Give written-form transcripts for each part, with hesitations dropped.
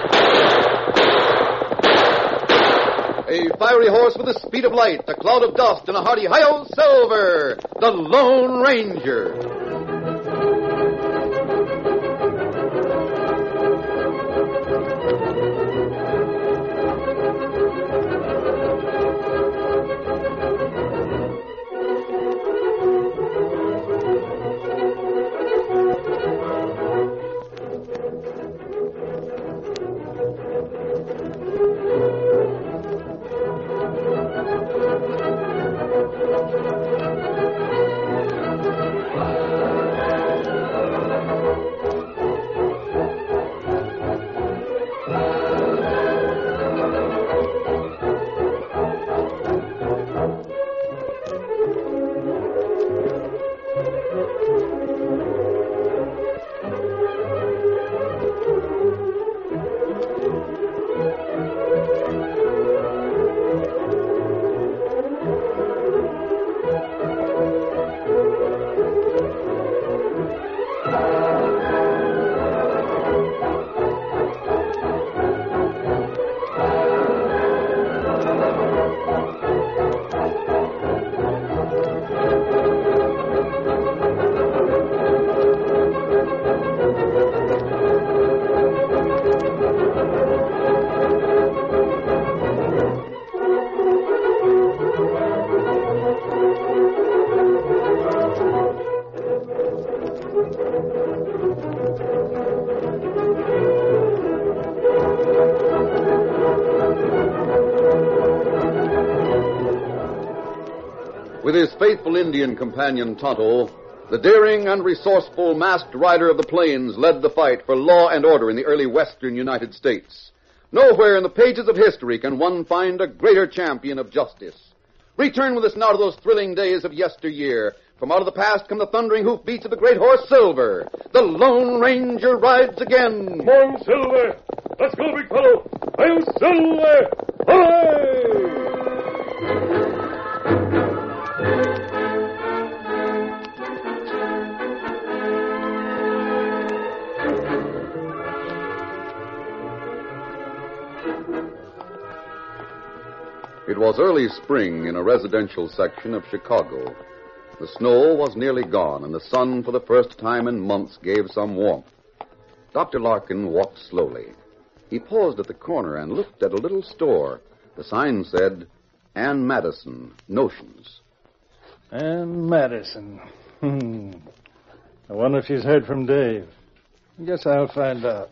A fiery horse with the speed of light, a cloud of dust, and a hearty hi-yo, Silver, the Lone Ranger. With his faithful Indian companion Tonto, the daring and resourceful masked rider of the plains led the fight for law and order in the early western United States. Nowhere in the pages of history can one find a greater champion of justice. Return with us now to those thrilling days of yesteryear. From out of the past come the thundering hoofbeats of the great horse Silver. The Lone Ranger rides again. Come on, Silver. Let's go, big fellow. I'm Silver. Hooray! It was early spring in a residential section of Chicago. The snow was nearly gone, and the sun, for the first time in months, gave some warmth. Dr. Larkin walked slowly. He paused at the corner and looked at a little store. The sign said, Ann Madison, Notions. Ann Madison. I wonder if she's heard from Dave. I guess I'll find out.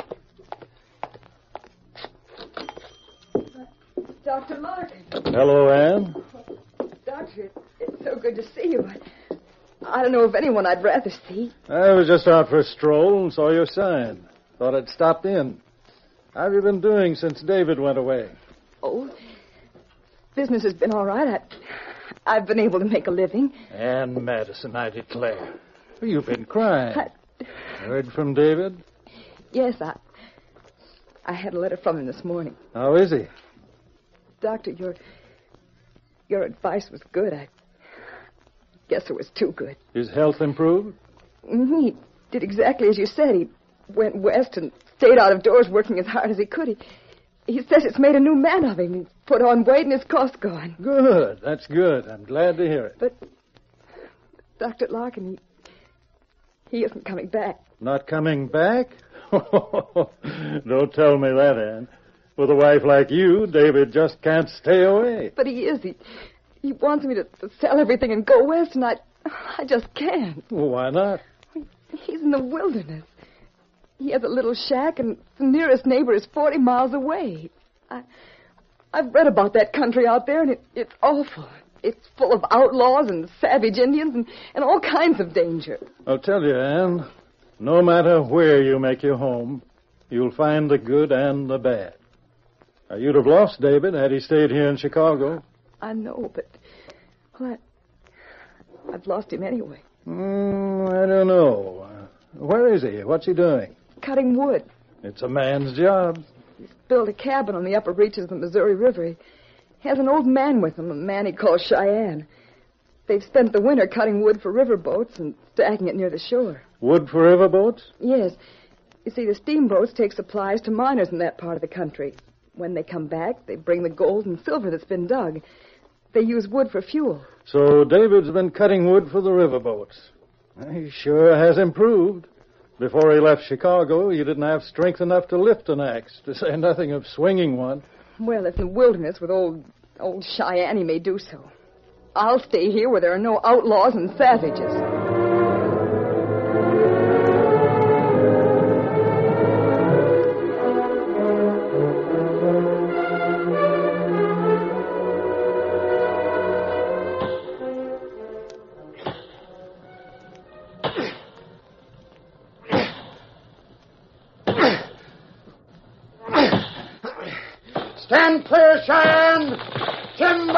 Dr. Larkin. Hello, Ann. Doctor, it's so good to see you. I don't know of anyone I'd rather see. I was just out for a stroll and saw your sign. Thought I'd stop in. How have you been doing since David went away? Oh, business has been all right. I've been able to make a living. Ann Madison, I declare. You've been crying. Heard from David? Yes, I had a letter from him this morning. How is he? Doctor, your advice was good. I guess it was too good. His health improved? He did exactly as you said. He went west and stayed out of doors working as hard as he could. He says it's made a new man of him. He's put on weight and his cost gone. Good. That's good. I'm glad to hear it. But Dr. Larkin, he isn't coming back. Not coming back? Don't tell me that, Ann. With a wife like you, David just can't stay away. But he is. He wants me to sell everything and go west, and I just can't. Well, why not? He's in the wilderness. He has a little shack, and the nearest neighbor is 40 miles away. I've read about that country out there, and it's awful. It's full of outlaws and savage Indians and all kinds of danger. I'll tell you, Ann, no matter where you make your home, you'll find the good and the bad. Now, you'd have lost David had he stayed here in Chicago. I know, but I've lost him anyway. I don't know. Where is he? What's he doing? Cutting wood. It's a man's job. He's built a cabin on the upper reaches of the Missouri River. He has an old man with him, a man he calls Cheyenne. They've spent the winter cutting wood for river boats and stacking it near the shore. Wood for river boats? Yes. You see, the steamboats take supplies to miners in that part of the country. When they come back, they bring the gold and silver that's been dug. They use wood for fuel. So David's been cutting wood for the riverboats. He sure has improved. Before he left Chicago, he didn't have strength enough to lift an axe, to say nothing of swinging one. Well, if in the wilderness with old Cheyenne, he may do so. I'll stay here where there are no outlaws and savages. Stand clear, Cheyenne! Timber!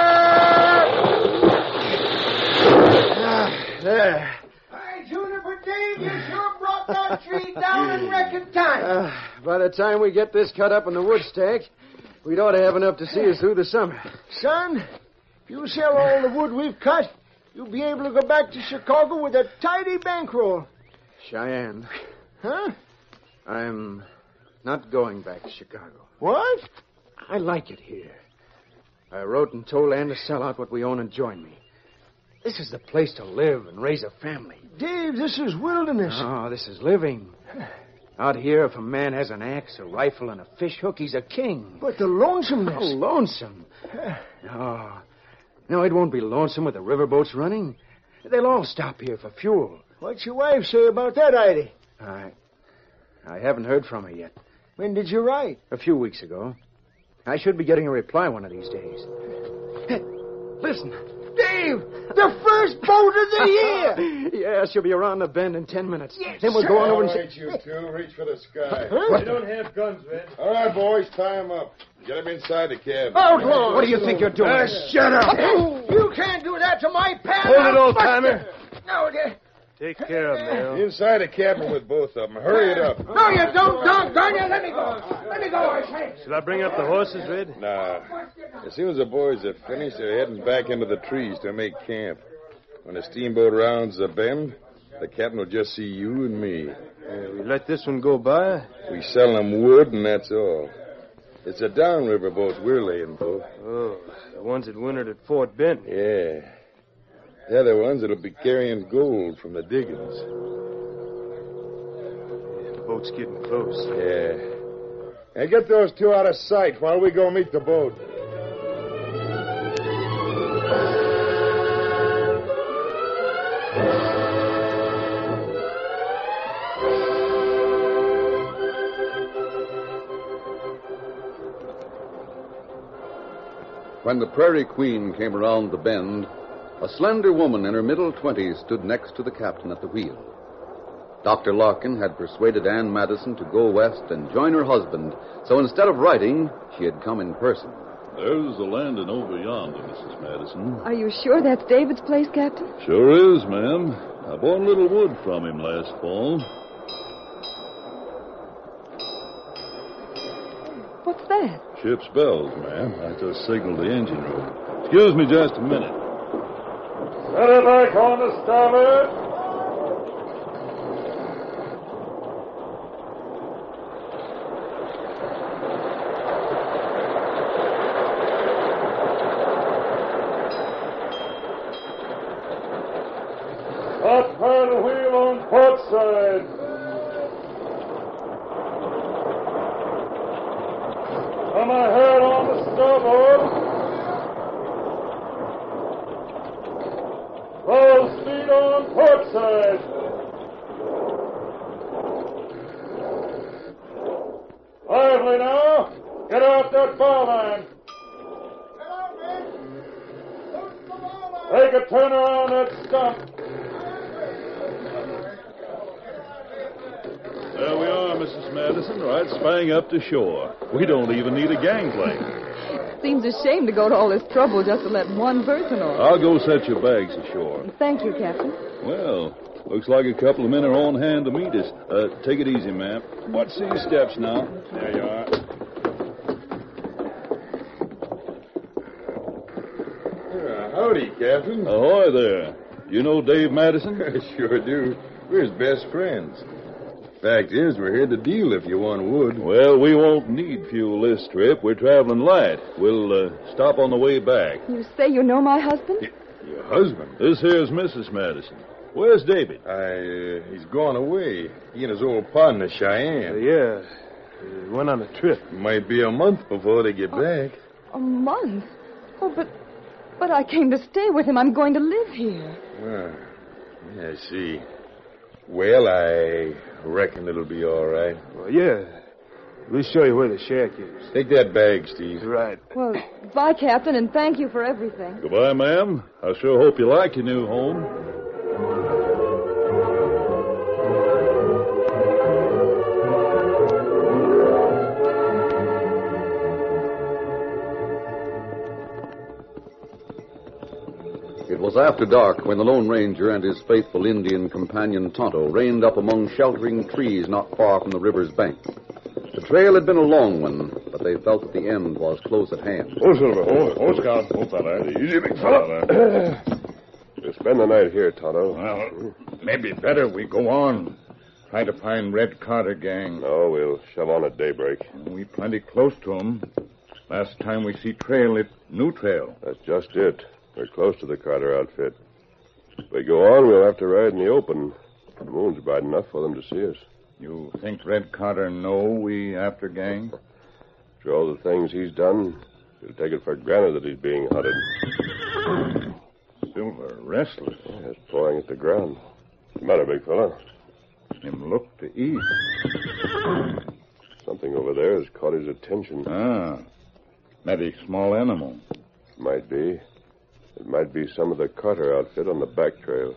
There. Hi, Juniper Dave, you sure brought that tree down in record time. By the time we get this cut up in the wood stack, we'd ought to have enough to see us through the summer. Son, if you sell all the wood we've cut, you'll be able to go back to Chicago with a tidy bankroll. Cheyenne, Huh? I'm not going back to Chicago. What? I like it here. I wrote and told Ann to sell out what we own and join me. This is the place to live and raise a family. Dave, this is wilderness. Oh, this is living. Out here, if a man has an axe, a rifle, and a fish hook, he's a king. But the lonesomeness. Oh, lonesome. No, it won't be lonesome with the riverboats running. They'll all stop here for fuel. What's your wife say about that, Heidi? I haven't heard from her yet. When did you write? A few weeks ago. I should be getting a reply one of these days. Hey, listen. Dave, the first boat of the year. Yeah, she'll be around the bend in 10 minutes. Yes, then we'll go on over and... All right, you two. Reach for the sky. Huh? You don't have guns, Red. All right, boys, tie them up. Get them inside the cabin. Outlaw! What do you think you're doing? Shut up! You can't do that to my pal. Hold it, old-timer. No, Take care of them, Bill. Inside the cabin with both of them. Hurry it up. no, you don't, doggone you. Let me go. Let me go, I say. Should I bring up the horses, Red? Nah. As soon as the boys are finished, they're heading back into the trees to make camp. When the steamboat rounds the bend, the captain will just see you and me. We let this one go by? We sell them wood, and that's all. It's the downriver boats we're laying for. Oh, the ones that wintered at Fort Benton. Yeah. They're the ones that'll be carrying gold from the diggings. The boat's getting close. Yeah. Hey, get those two out of sight while we go meet the boat. When the Prairie Queen came around the bend, a slender woman in her middle 20s stood next to the captain at the wheel. Dr. Larkin had persuaded Ann Madison to go west and join her husband, so instead of writing, she had come in person. There's the landing over yonder, Mrs. Madison. Are you sure that's David's place, Captain? Sure is, ma'am. I bought a little wood from him last fall. What's that? Ship's bells, ma'am. I just signaled the engine room. Excuse me just a minute. Set it back on the starboard. Up part of the wheel on port side. Come ahead on the starboard. Roll speed on port side. Lively now. Get out that bow line. Take a turn around that stump. There we are, Mrs. Madison, right spang up to shore. We don't even need a gangplank. Seems a shame to go to all this trouble just to let one person off. I'll go set your bags ashore. Thank you, Captain. Well, looks like a couple of men are on hand to meet us. Take it easy, ma'am. Watch these steps now. There you are. Howdy, Captain. Ahoy there. You know Dave Madison? Sure do. We're his best friends. Fact is, we're here to deal if you want wood. Well, we won't need fuel this trip. We're traveling light. We'll stop on the way back. You say you know my husband? Your husband? This here's Mrs. Madison. Where's David? He's gone away. He and his old partner, Cheyenne. Yeah. He went on a trip. Might be a month before they get back. A month? Oh, but I came to stay with him. I'm going to live here. Yeah, I see. Well, I reckon it'll be all right. Well, yeah. We'll show you where the shack is. Take that bag, Steve. Right. Well, bye, Captain, and thank you for everything. Goodbye, ma'am. I sure hope you like your new home. It was after dark when the Lone Ranger and his faithful Indian companion Tonto reined up among sheltering trees not far from the river's bank. The trail had been a long one, but they felt that the end was close at hand. Oh, Silver. Oh, Scout. Oh, fella. Easy, big fella. We'll spend the night here, Tonto. Well, maybe better we go on. Try to find Red Carter gang. No, we'll shove on at daybreak. We plenty close to 'em. Last time we see trail, it new trail. That's just it. We're close to the Carter outfit. If we go on, we'll have to ride in the open. The moon's bright enough for them to see us. You think Red Carter know we after gang? After all the things he's done, he'll take it for granted that he's being hunted. Silver restless. Yeah, he's pawing at the ground. What's the matter, big fella? Him look to eat. Something over there has caught his attention. Maybe small animal. Might be. It might be some of the Carter outfit on the back trail.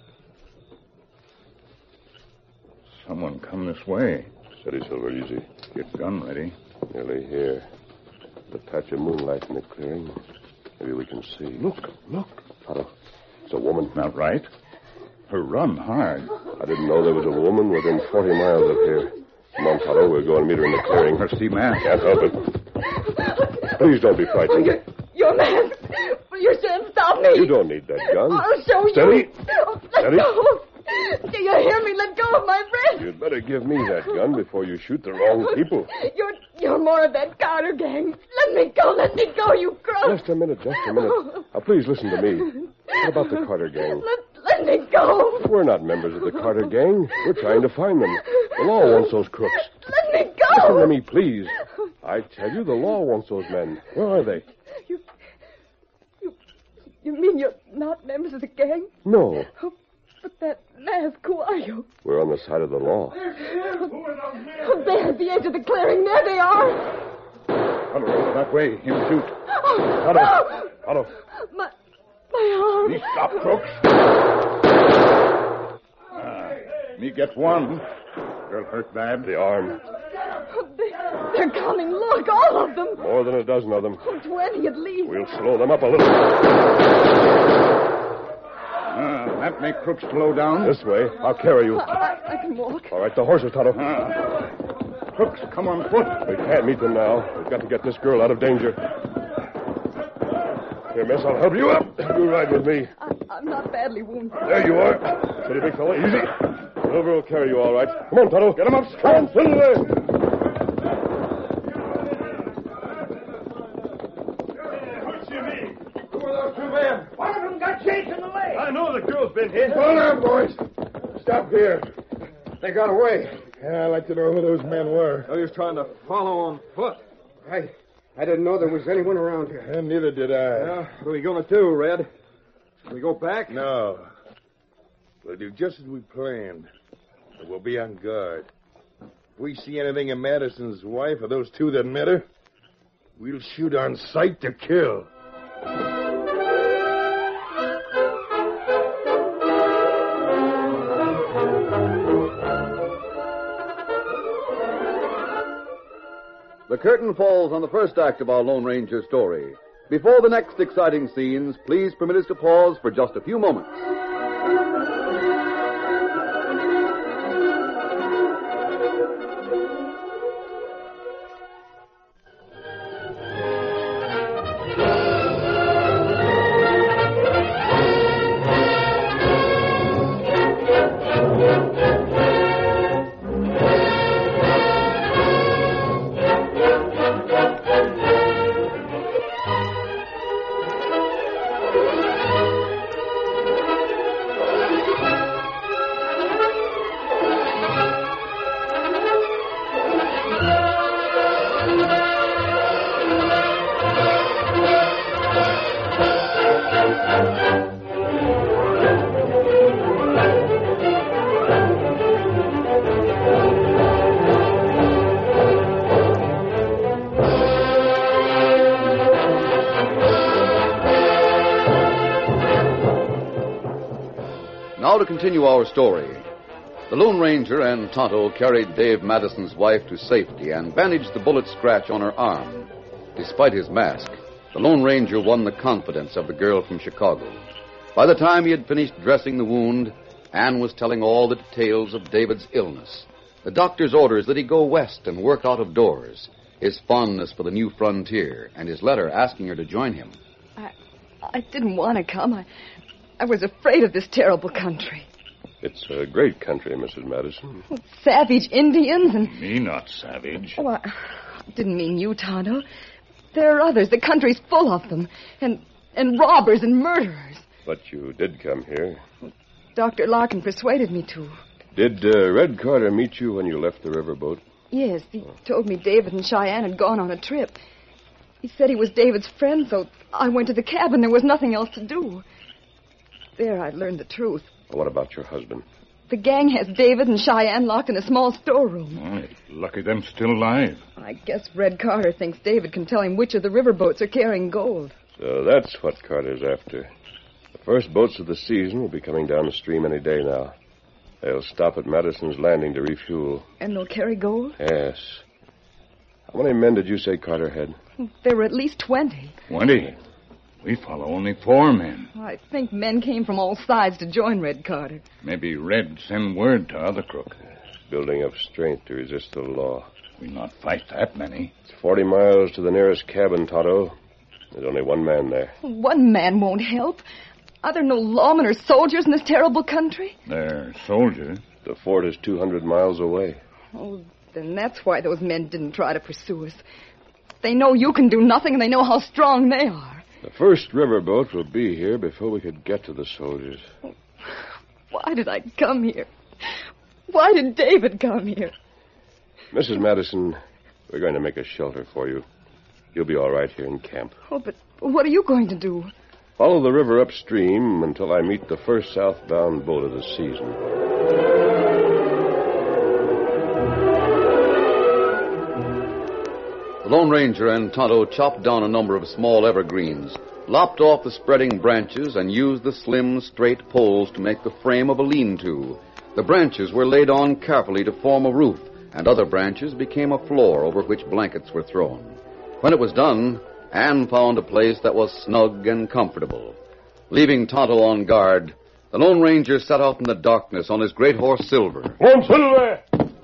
Someone come this way. Steady, Silver, easy. Get gun ready. Nearly here. The patch of moonlight in the clearing. Maybe we can see. Look. Tonto, it's a woman. Not right. Her run hard. I didn't know there was a woman within 40 miles of here. Come on, Tonto, we'll go and meet her in the clearing. Her see mask. Can't help it. Please don't be frightened. Your mask. You shan't stop me. You don't need that gun. I'll show Steady. you. Let go. Do you hear me? Let go of my wrist. You'd better give me that gun before you shoot the wrong people. You're more of that Carter gang. Let me go, you crook. Just a minute. Now, please listen to me. What about the Carter gang? Let me go. We're not members of the Carter gang. We're trying to find them. The law wants those crooks. Let me go. Listen to me, please. I tell you, the law wants those men. Where are they? You mean you're not members of the gang? No. Oh, but that mask, who are you? We're on the side of the law. Oh, there at the edge of the clearing. There they are. Tonto, that way. Him shoot. Tonto. My arm. Me stop, crooks. Me get one. Girl hurt bad. The arm. They're coming. Look, all of them. More than a dozen of them. 20 at least. We'll slow them up a little. That make crooks slow down. This way. I'll carry you. I can walk. All right, the horses, Tonto. Crooks, come on foot. We can't meet them now. We've got to get this girl out of danger. Here, miss, I'll help you up. You ride with me. I'm not badly wounded. There you are. Steady, big fella. Easy. Silver will carry you all right. Come on, Tonto. Get him up strong. Silver. I know the girl's been hit. Hold on, boys. Stop here. They got away. Yeah, I'd like to know who those men were. I was trying to follow on foot. I didn't know there was anyone around here. And neither did I. Yeah, what are we going to do, Red? Can we go back? No. We'll do just as we planned. But we'll be on guard. If we see anything of Madison's wife or those two that met her, we'll shoot on sight to kill. The curtain falls on the first act of our Lone Ranger story. Before the next exciting scenes, please permit us to pause for just a few moments. now to continue our story. The Lone Ranger and Tonto carried Dave Madison's wife to safety and bandaged the bullet scratch on her arm. Despite his mask, the Lone Ranger won the confidence of the girl from Chicago. By the time he had finished dressing the wound, Anne was telling all the details of David's illness, the doctor's orders that he go west and work out of doors, his fondness for the new frontier, and his letter asking her to join him. I didn't want to come. I was afraid of this terrible country. It's a great country, Mrs. Madison. Savage Indians and... Me not savage. Oh, I didn't mean you, Tonto. There are others. The country's full of them. And robbers and murderers. But you did come here. Dr. Larkin persuaded me to. Did Red Carter meet you when you left the riverboat? Yes, he told me David and Cheyenne had gone on a trip. He said he was David's friend, so I went to the cabin. There was nothing else to do. There I learned the truth. Well, what about your husband? The gang has David and Cheyenne locked in a small storeroom. Oh, it's lucky them still alive. I guess Red Carter thinks David can tell him which of the riverboats are carrying gold. So that's what Carter's after. The first boats of the season will be coming down the stream any day now. They'll stop at Madison's Landing to refuel. And they'll carry gold? Yes. How many men did you say Carter had? There were at least 20. 20? We follow only 4 men. I think men came from all sides to join Red Carter. Maybe Red send word to other crook. Building up strength to resist the law. We not fight that many. It's 40 miles to the nearest cabin, Tonto. There's only 1 man there. 1 man won't help. Are there no lawmen or soldiers in this terrible country? They're soldiers. The fort is 200 miles away. Oh, then that's why those men didn't try to pursue us. They know you can do nothing, and they know how strong they are. The first riverboat will be here before we could get to the soldiers. Why did I come here? Why did David come here? Mrs. Madison, we're going to make a shelter for you. You'll be all right here in camp. Oh, but what are you going to do? Follow the river upstream until I meet the first southbound boat of the season. The Lone Ranger and Tonto chopped down a number of small evergreens, lopped off the spreading branches, and used the slim, straight poles to make the frame of a lean-to. The branches were laid on carefully to form a roof, and other branches became a floor over which blankets were thrown. When it was done, Anne found a place that was snug and comfortable. Leaving Tonto on guard, the Lone Ranger set out in the darkness on his great horse, Silver. Come on, Silver!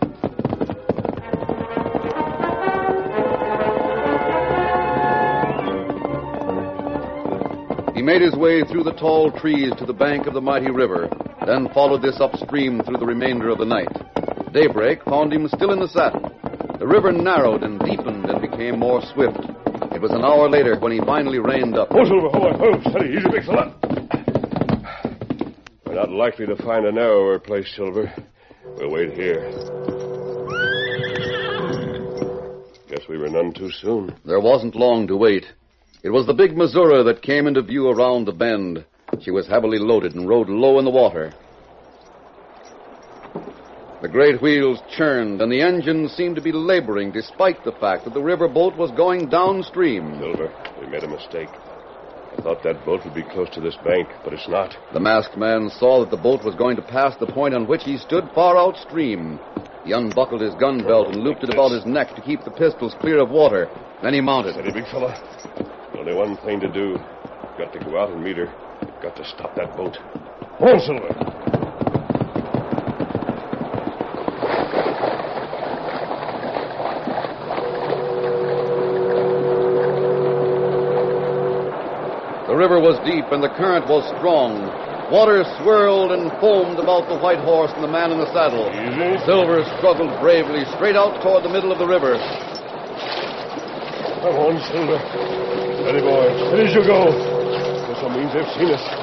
He made his way through the tall trees to the bank of the mighty river, then followed this upstream through the remainder of the night. Daybreak found him still in the saddle. The river narrowed and deepened and became more swift. It was an hour later when he finally reined up. Oh, Silver, hold on. Oh, steady. Easy, big fella. We're not likely to find a narrower place, Silver. We'll wait here. Guess we were none too soon. There wasn't long to wait. It was the big Missouri that came into view around the bend. She was heavily loaded and rode low in the water. The great wheels churned, and the engine seemed to be laboring despite the fact that the riverboat was going downstream. Silver, we made a mistake. I thought that boat would be close to this bank, but it's not. The masked man saw that the boat was going to pass the point on which he stood far outstream. He unbuckled his gun belt and looped it about his neck to keep the pistols clear of water. Then he mounted. Steady, big fella. Only one thing to do. Got to go out and meet her. Got to stop that boat. Come on, Silver. The river was deep and the current was strong. Water swirled and foamed about the white horse and the man in the saddle. Easy. Silver struggled bravely straight out toward the middle of the river. Come on, Silver. Steady, boy. Steady as you go. This means they've seen us.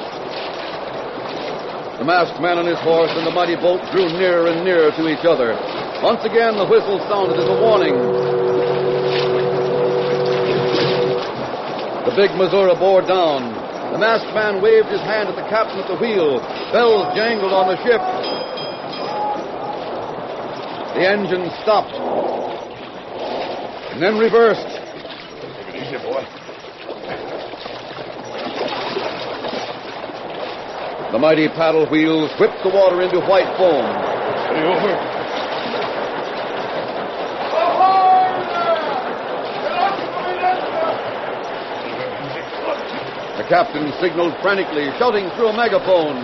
The masked man on his horse and the mighty boat drew nearer and nearer to each other. Once again, the whistle sounded as a warning. The big Missouri bore down. The masked man waved his hand at the captain at the wheel. Bells jangled on the ship. The engine stopped. And then reversed. Take it easy, boy. The mighty paddle wheels whipped the water into white foam. Steady over. The captain signaled frantically, shouting through a megaphone.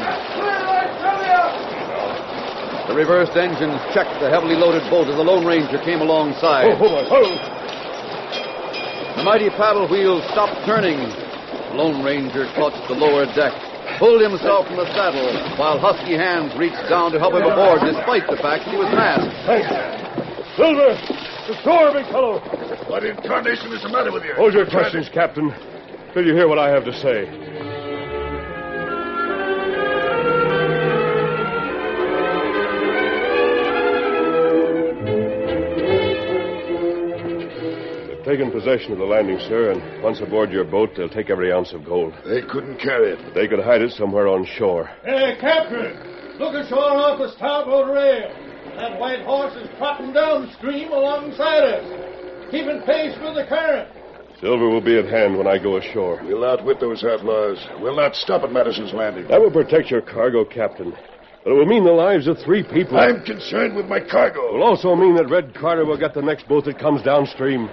The reversed engines checked the heavily loaded boat as the Lone Ranger came alongside. The mighty paddle wheels stopped turning. The Lone Ranger clutched the lower deck, pulled himself from the saddle, while husky hands reached down to help him aboard, despite the fact that he was masked. Hey, Silver! The shore, big fellow! What in tarnation is the matter with you? Hold your questions, Captain, till you hear what I have to say. Taken possession of the landing, sir, and once aboard your boat, they'll take every ounce of gold. They couldn't carry it. They could hide it somewhere on shore. Hey, Captain! Look ashore off the starboard rail. That white horse is trotting downstream alongside us, keeping pace with the current. Silver will be at hand when I go ashore. We'll outwit those outlaws. We'll not stop at Madison's Landing. That will protect your cargo, Captain. But it will mean the lives of 3 people. I'm concerned with my cargo. It will also mean that Red Carter will get the next boat that comes downstream.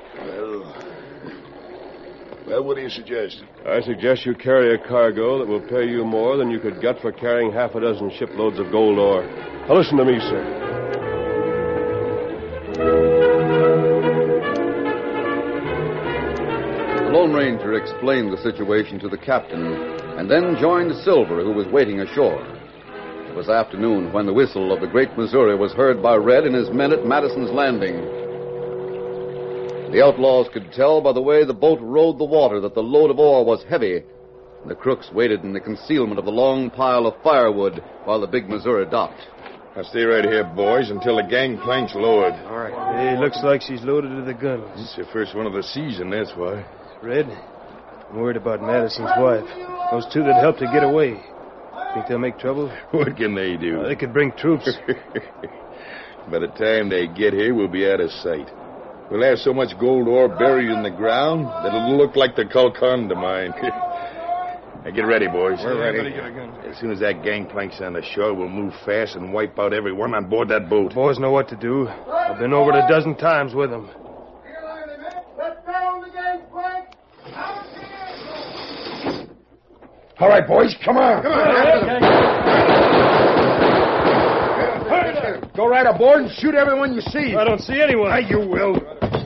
Well, what do you suggest? I suggest you carry a cargo that will pay you more than you could get for carrying half a dozen shiploads of gold ore. Now listen to me, sir. The Lone Ranger explained the situation to the captain, and then joined Silver, who was waiting ashore. It was afternoon when the whistle of the Great Missouri was heard by Red and his men at Madison's Landing. The outlaws could tell by the way the boat rode the water that the load of ore was heavy, and the crooks waited in the concealment of the long pile of firewood while the big Missouri docked. Now stay right here, boys, until the gangplank's lowered. All right. Hey, looks like she's loaded to the guns. It's the first one of the season, that's why. Red, I'm worried about Madison's wife. Those 2 that helped her get away. Think they'll make trouble? What can they do? They could bring troops. By the time they get here, we'll be out of sight. We'll have so much gold ore buried in the ground that it'll look like the Golconda mine. Now get ready, boys. We're ready. As soon as that gangplank's on the shore, we'll move fast and wipe out everyone on board that boat. The boys know what to do. I've been over it a dozen times with them. Let down the gangplank. All right, boys, come on. Go right aboard and shoot everyone you see. I don't see anyone. You will.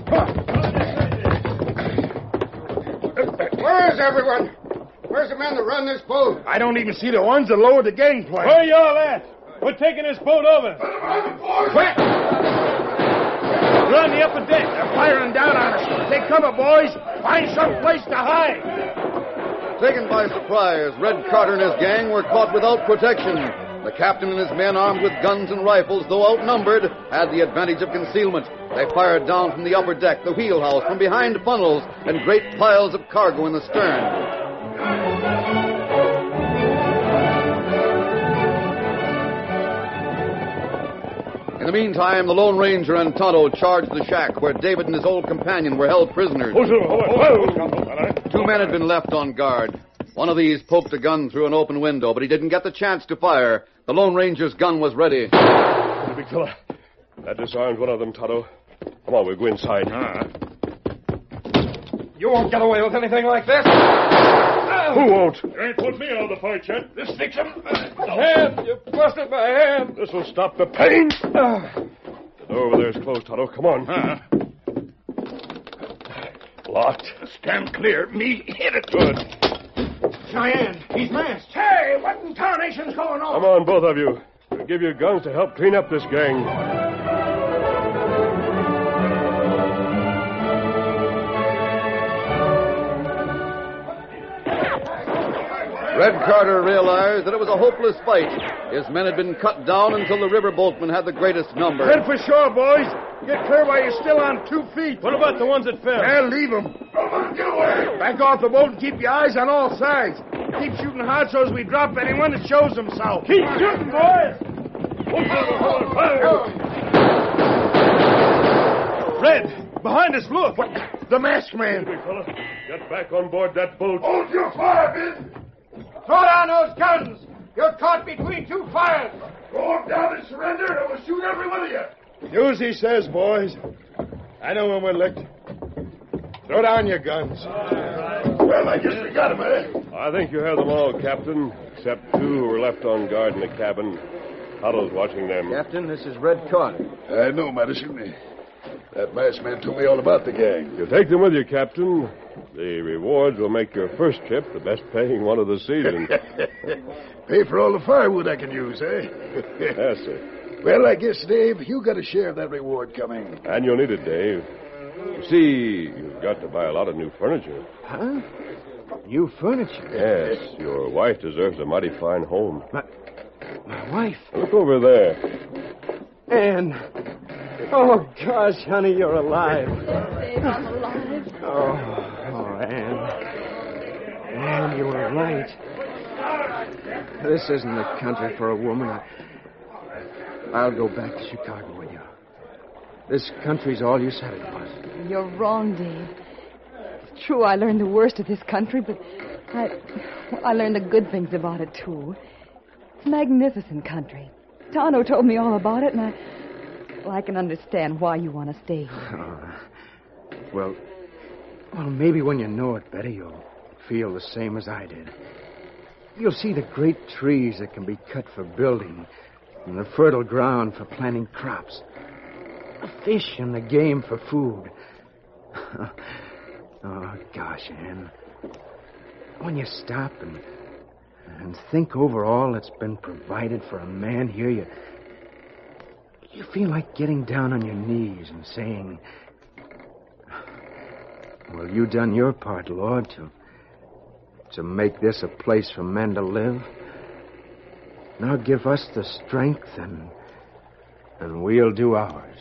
Where is everyone? Where's the men that run this boat? I don't even see the ones that lowered the gangplank. Where y'all at? We're taking this boat over. Quick! We're on the upper deck. They're firing down on us. Take cover, boys. Find some place to hide. Taken by surprise, Red Carter and his gang were caught without protection. The captain and his men, armed with guns and rifles, though outnumbered, had the advantage of concealment. They fired down from the upper deck, the wheelhouse, from behind funnels, and great piles of cargo in the stern. In the meantime, the Lone Ranger and Tonto charged the shack where David and his old companion were held prisoners. 2 men had been left on guard. One of these poked a gun through an open window, but he didn't get the chance to fire. The Lone Ranger's gun was ready. Big fella, that disarmed one of them, Tonto. Come on, we'll go inside. You won't get away with anything like this. Who won't? You ain't put me out of the fight yet. This fix him. Hand! You busted my hand! This will stop the pain. The door over there is closed, Tonto. Come on. Locked. Stand clear. Me hit it. Good. Cheyenne, he's masked. Hey, what in tarnation's going on? Come on, both of you. We'll give you guns to help clean up this gang. Red Carter realized that it was a hopeless fight. His men had been cut down until the river boatmen had the greatest number. Head for shore, boys. Get clear while you're still on 2 feet. What about the ones that fell? Leave them. Back off the boat and keep your eyes on all sides. Keep shooting hard so as we drop anyone that shows himself. Keep shooting, boys! Red, behind us, look. What? The masked man. Big fella, get back on board that boat. Hold your fire, Ben. Throw down those guns. You're caught between two fires. Go up down and surrender, and we'll shoot every one of you. Do as he says, boys. I know when we're licked. Throw down your guns. Well, I guess we got him, eh? I think you have them all, Captain, except 2 who were left on guard in the cabin. Huddle's watching them. Captain, this is Red Carter. I know, Madison. That masked man told me all about the gang. You take them with you, Captain. The rewards will make your first trip the best paying one of the season. Pay for all the firewood I can use, eh? Yes, sir. Well, I guess, Dave, you got a share of that reward coming. And you'll need it, Dave. You see, you've got to buy a lot of new furniture. Huh? New furniture? Yes, your wife deserves a mighty fine home. My wife? Look over there. Anne. Oh, gosh, honey, you're alive. Dave, I'm alive. Oh, Anne. Anne, you were right. This isn't the country for a woman. I'll go back to Chicago with you. This country's all you said it was. You're wrong, Dave. It's true I learned the worst of this country, but I learned the good things about it, too. It's a magnificent country. Tonto told me all about it, and I can understand why you want to stay here. Well, maybe when you know it better, you'll feel the same as I did. You'll see the great trees that can be cut for building, and the fertile ground for planting crops, the fish and the game for food. Oh, gosh, Anne. When you stop and think over all that's been provided for a man here, you feel like getting down on your knees and saying, well, you done your part, Lord, to make this a place for men to live. Now give us the strength, and we'll do ours.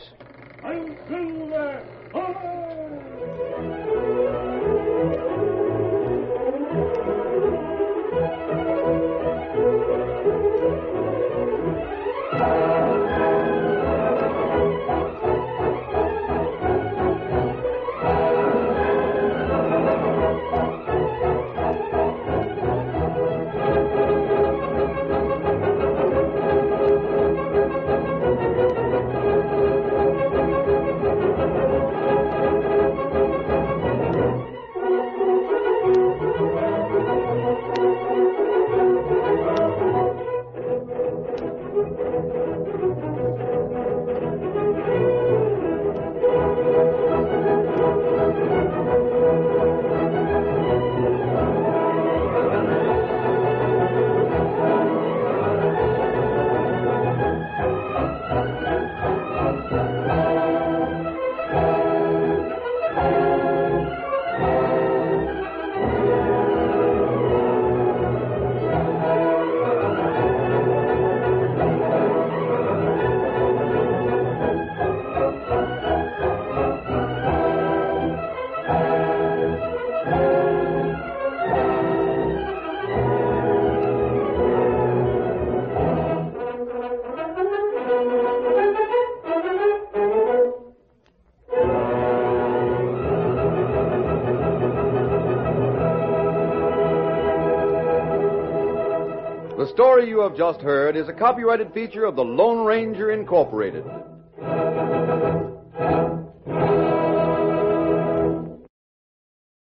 The story you have just heard is a copyrighted feature of the Lone Ranger Incorporated.